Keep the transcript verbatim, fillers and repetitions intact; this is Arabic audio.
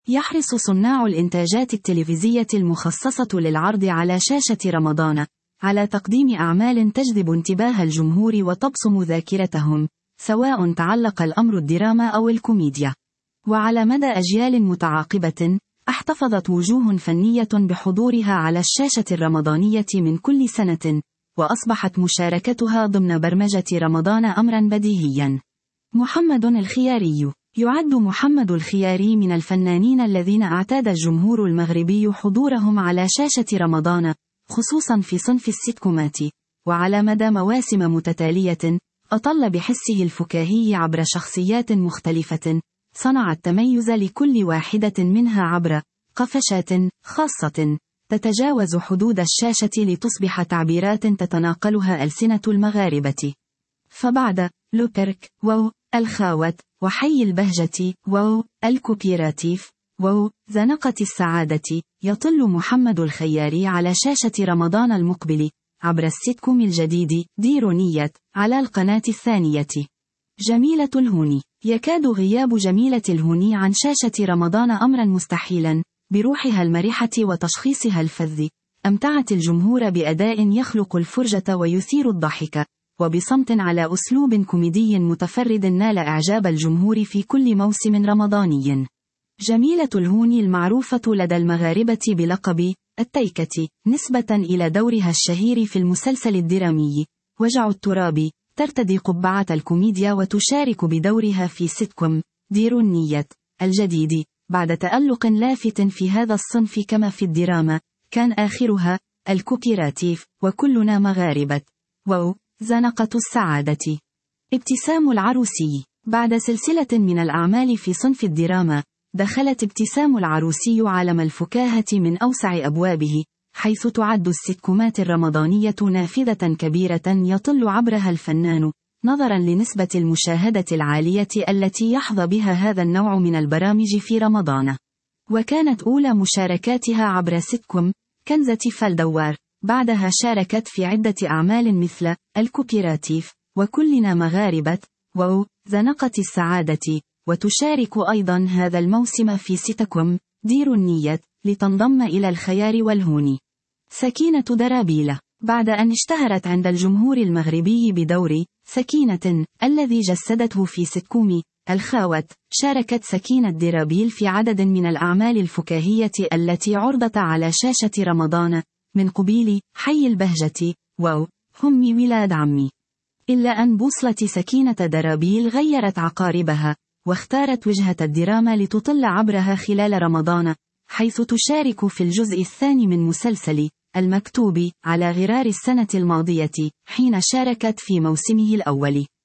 يحرص صناع الإنتاجات التلفزية المخصصة للعرض على شاشة رمضان على تقديم أعمال تجذب انتباه الجمهور وتبصم ذاكرتهم، سواء تعلق الأمر الدراما أو الكوميديا. وعلى مدى أجيال متعاقبة، احتفظت وجوه فنية بحضورها على الشاشة الرمضانية من كل سنة، وأصبحت مشاركتها ضمن برمجة رمضان أمرا بديهيا. محمد الخياري. يعد محمد الخياري من الفنانين الذين اعتاد الجمهور المغربي حضورهم على شاشة رمضان، خصوصا في صنف السيتكومات، وعلى مدى مواسم متتالية، أطل بحسه الفكاهي عبر شخصيات مختلفة، صنع التميز لكل واحدة منها عبر قفشات خاصة تتجاوز حدود الشاشة لتصبح تعبيرات تتناقلها ألسنة المغاربة. فبعد لوبرك واو الخاوت وحي البهجة واو الكوبيراتيف واو زنقة السعادة، يطل محمد الخياري على شاشة رمضان المقبل عبر السيتكوم الجديد ديرونية على القناة الثانية. جميلة الهوني. يكاد غياب جميلة الهوني عن شاشة رمضان أمرا مستحيلا، بروحها المرحة وتشخيصها الفذ، أمتعت الجمهور بأداء يخلق الفرجة ويثير الضحك، وبصمت على أسلوب كوميدي متفرد نال إعجاب الجمهور في كل موسم رمضاني. جميلة الهوني المعروفة لدى المغاربة بلقب التيكة، نسبة إلى دورها الشهير في المسلسل الدرامي وجع التراب، ترتدي قبعة الكوميديا وتشارك بدورها في سيتكوم ديرونية الجديد بعد تألق لافت في هذا الصنف كما في الدراما، كان آخرها الكوبيراتيف وكلنا مغاربة واو زنقة السعادة. ابتسام العروسي. بعد سلسلة من الأعمال في صنف الدراما، دخلت ابتسام العروسي عالم الفكاهة من أوسع أبوابه، حيث تعد السيتكومات الرمضانية نافذة كبيرة يطل عبرها الفنان، نظرا لنسبة المشاهدة العالية التي يحظى بها هذا النوع من البرامج في رمضان. وكانت أولى مشاركاتها عبر سيتكوم كنزة فالدوار، بعدها شاركت في عدة أعمال مثل الكوبيراتيف وكلنا مغاربة واو زنقة السعادة، وتشارك أيضا هذا الموسم في سيتكوم ديرونية لتنضم إلى الخيار والهوني. سكينة درابيل. بعد أن اشتهرت عند الجمهور المغربي بدور سكينة الذي جسدته في سيتكوم الخاوت، شاركت سكينة درابيل في عدد من الأعمال الفكاهية التي عرضت على شاشة رمضان، من قبيل حي البهجة واو همي ولاد عمي. إلا أن بوصلة سكينة درابيل غيرت عقاربها، واختارت وجهة الدراما لتطل عبرها خلال رمضان، حيث تشارك في الجزء الثاني من مسلسل المكتوب على غرار السنة الماضية، حين شاركت في موسمه الأول.